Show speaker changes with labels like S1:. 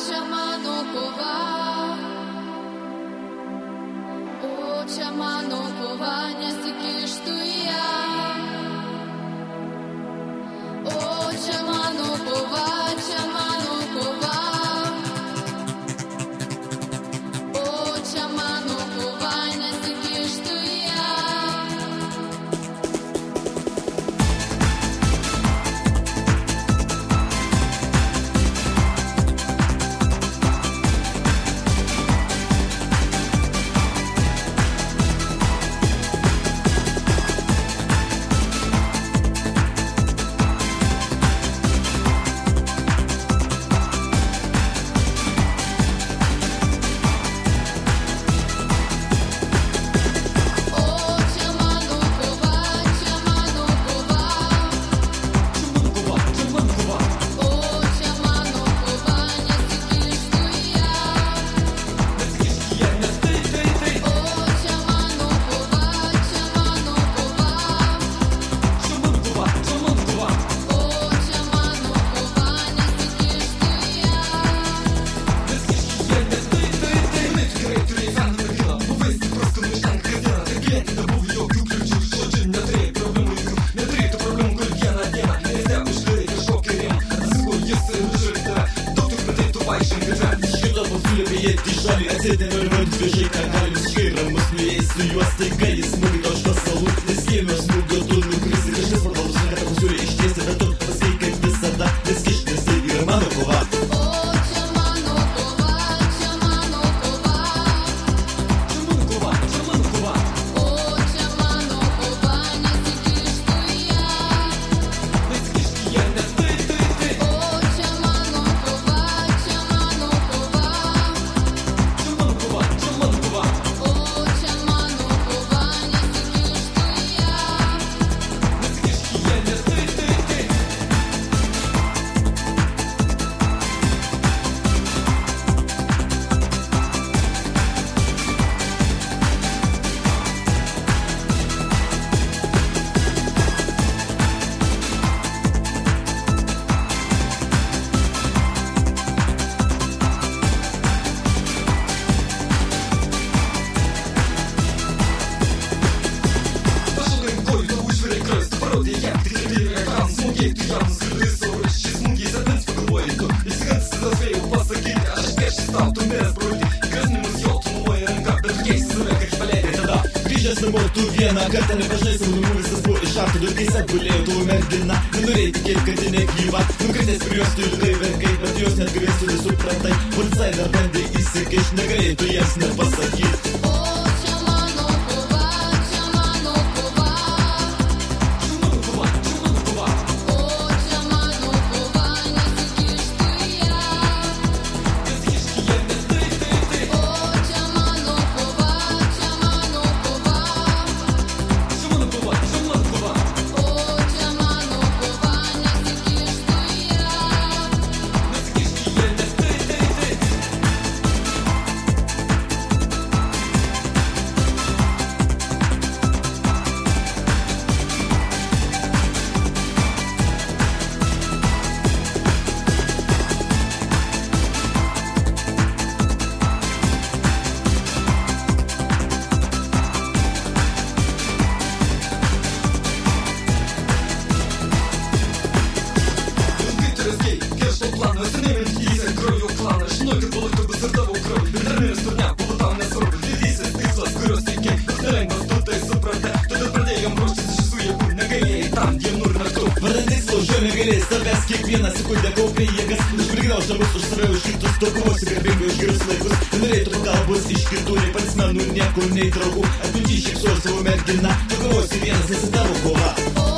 S1: čia mano kova, o čia mano kova, nesikištų į ją. O čia mano kova, čia mano kova, o čia mano kova, nesikištų į ją.
S2: Atsėdėme ir vardus viešai, ką gali visiškai ramus nuėjęs su juos, staiga jis smūgį to aš pasalų, neskėmė smūgio, tu nukrisi, kažkas pavalus, kad pasiūlė ištiesti, bet tu paskai kaip visada, neskištis, tai yra mano kova. Tu vieną kartą nepažai saunumų, visas buvo iš artų, durkais atgulėjo tavo mergina. Nenorėjai tikėti, kad ji negyva, nukritęs prie jos tu ilgai verkai, bet jos net galėsi visų pratai. Policai dar bandė įsikišti, negalėjai tu jiems nepasakyti. Negalės tavęs kiekvieną sekundę kaupė jėgas, užprignaus namus už save, už kitus, tu kovosi garbingai už gerus laikus. Nenorėtų pagalbos iš kitų, nei patsmenų, niekur, nei draugų. Atminčiai šypsojo savo merginą, tu kovosi vienas, nesi tavo kova.